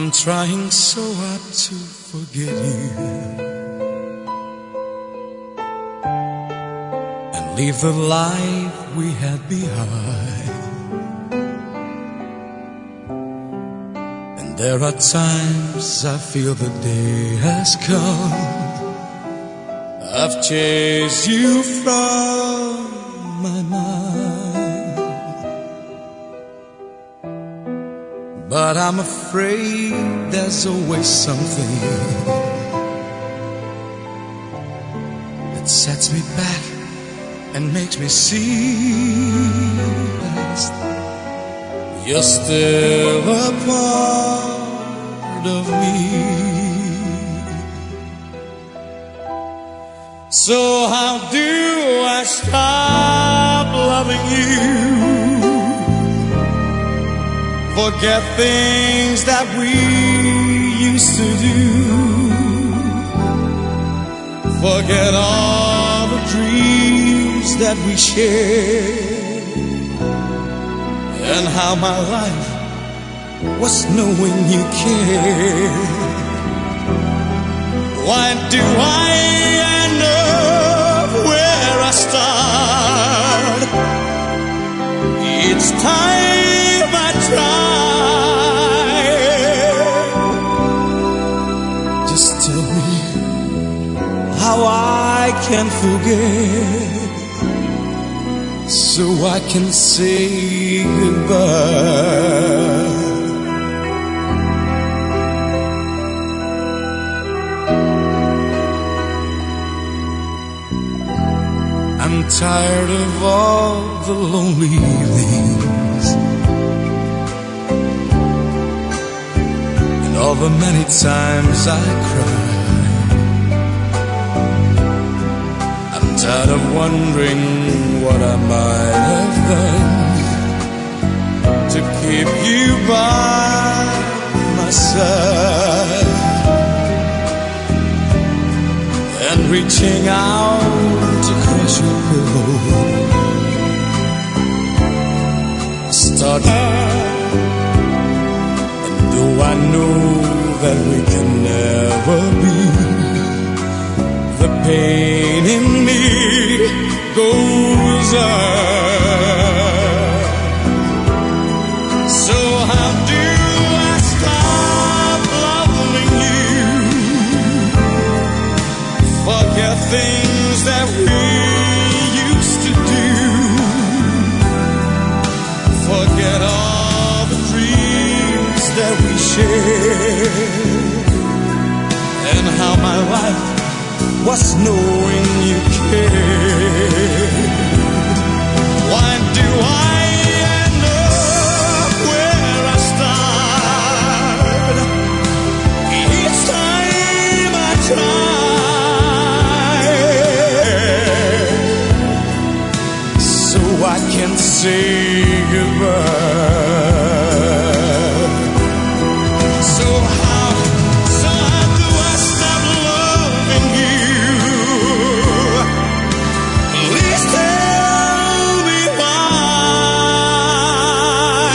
I'm trying so hard to forget you and leave the life we had behind. And there are times I feel the day has come. I've chased you from my mind, but I'm afraid there's always something that sets me back and makes me see that you're still a part of me. So how do I stop loving you? Forget things that we used to do. Forget all the dreams that we shared, and how my life was knowing you cared. Why do I end up where I start? Each time I try. Just tell me how I can forget, so I can say goodbye. I'm tired of all the lonely evenings and all the many times I cried. I'm tired of wondering what I might have done to keep you by my side, and reaching out to caress your pillow. Start, and though I know that we can never be, the pain in me goes on. So how do I stop loving you? Forget things that we used to do. Forget all the dreams that we shared, and how my life was knowing you cared. Why do I end up where I start? Each time I try, so I can say goodbye. So how do I stop loving you? Please tell me why.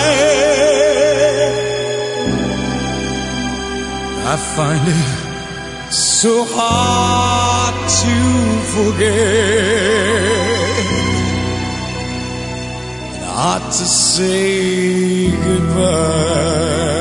I find it so hard to forget, hard to say goodbye.